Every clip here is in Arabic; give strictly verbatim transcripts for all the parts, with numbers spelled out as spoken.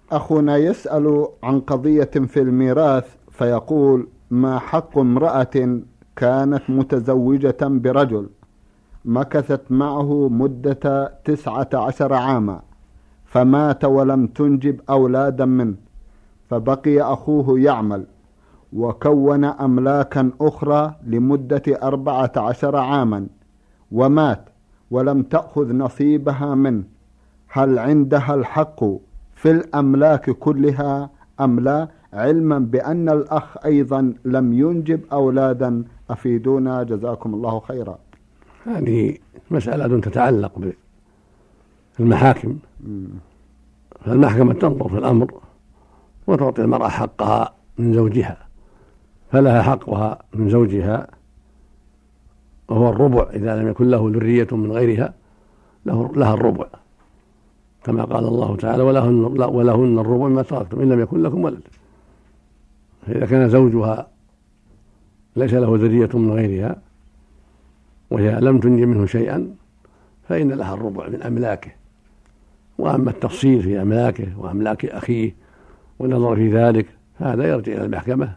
أخونا يسأل عن قضية في الميراث، فيقول: ما حق امرأة كانت متزوجة برجل مكثت معه مدة تسعة عشر عاما، فمات ولم تنجب أولادا منه، فبقي أخوه يعمل وكون أملاكا أخرى لمدة أربعة عشر عاما ومات ولم تأخذ نصيبها منه، هل عندها الحق في الأملاك كلها أم لا، علما بأن الأخ أيضا لم ينجب أولادا؟ أفيدونا جزاكم الله خيرا. هذه مسألة تتعلق بالمحاكم، فالمحكمة تنظر في الأمر وتعطي المرأة حقها من زوجها، فلها حقها من زوجها وهو الربع إذا لم يكن له ذرية من غيرها، له لها الربع كما قال الله تعالى: ولهن, ولهن الربع ما تركتم إن لم يكن لكم ولد. فإذا كان زوجها ليس له ذرية من غيرها وهي لم تنجب منه شيئا فإن لها الربع من أملاكه. وأما التفصيل في أملاكه وأملاك أخيه والنظر في ذلك هذا يرجع إلى المحكمة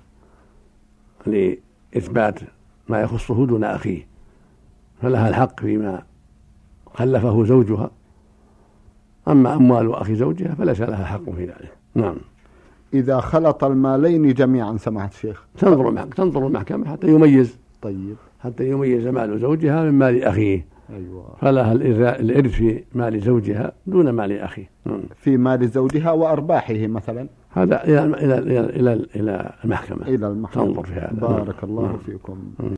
لإثبات ما يخصه دون أخيه، فلها الحق فيما خلفه زوجها، أما أموال أخي زوجها فليس لها حق في ذلك. نعم. إذا خلط المالين جميعا سماحة الشيخ تنظر تنظر المحكمة حتى يميز طيب حتى يميز مال زوجها من مال أخيه. أيوة. فلها الإرث في مال زوجها دون مال أخيه. في مال زوجها وأرباحه مثلا، هذا إلى إلى إلى إلى المحكمة إلى المحكمة تنظر في هذا. بارك الله فيكم.